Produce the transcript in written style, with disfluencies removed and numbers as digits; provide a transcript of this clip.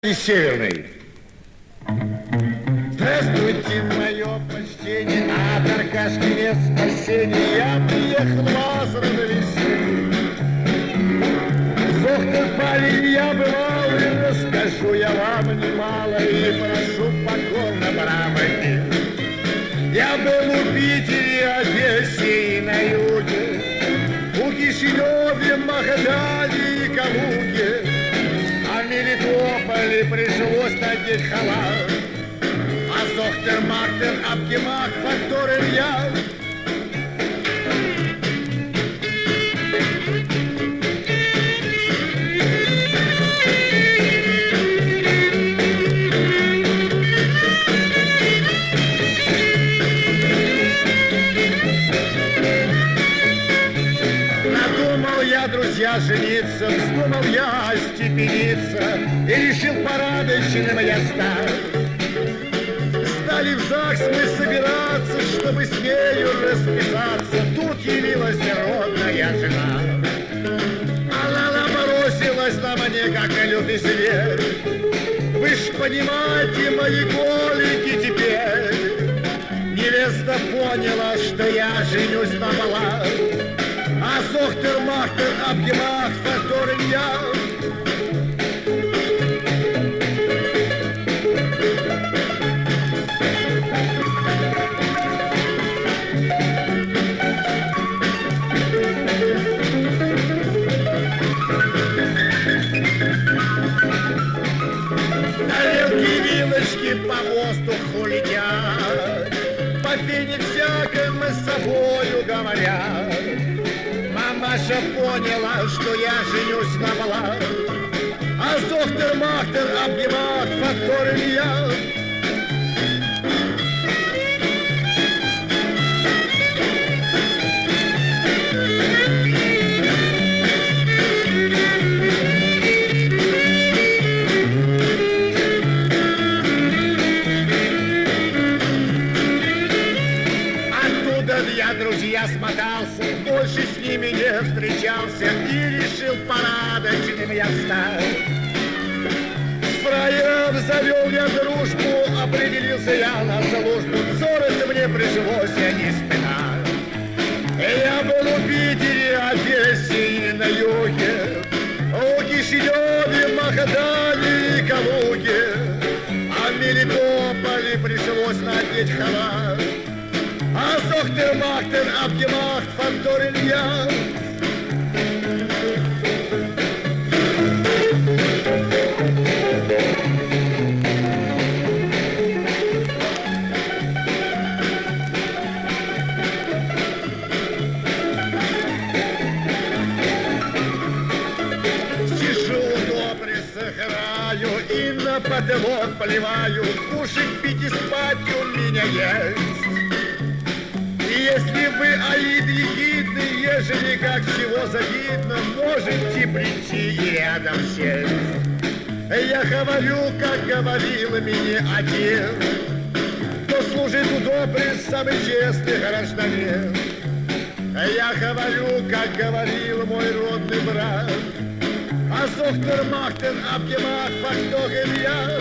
из Северной. Здравствуйте, мое почтение, от Аркашки нет спасения. Я приехал вас развести. Доктор парень, я бывал, и расскажу я вам немало, и прошу покорно брамы. Я был в Питере, Одессе и на юге, у Кишиневе, Магадане и Калуге, а в Мелитополе пришлось надеть халат. А доктор Мартин Абгемах, факторен я. Друзья, жениться, вздумал я остепениться и решил порядочным я стать. Стали в ЗАГС мы собираться, чтобы с нею расписаться. Тут явилась родная жена. Она бросилась на мне, как лютый зверь. Вы ж понимаете, мои голики теперь. Невеста поняла, что я женюсь на балах. А доктор Мартин Абгемах, факторен я. Тарелки, вилочки по воздуху летят, по пене всякому с собою говорят. Мамаша поняла, что я женюсь на балах, а доктор Мартин Абгемах, факторен я. Я, друзья, смотался, больше с ними не встречался и решил порядочным я стать. С фраером завел я дружбу, определился я на службу. Ссориться мне пришлось, я не спинал. Я был в Питере, Одессе и на юге, у Кишиневе, Магадане и Калуге, а в Мелитополе пришлось надеть халат. А доктор Мартин Абгемах, факторен я. Сижу добре сыграю и на потолок поливаю. Кушать, пить и спать у меня есть. Если вы, Аид, ехидны, ежели как всего завидно, можете прийти и рядом сесть. Я говорю, как говорил мне один, кто служит у добрый, самый честный гражданин. Я говорю, как говорил мой родный брат, а доктор Мартин Абгемах, факторен я.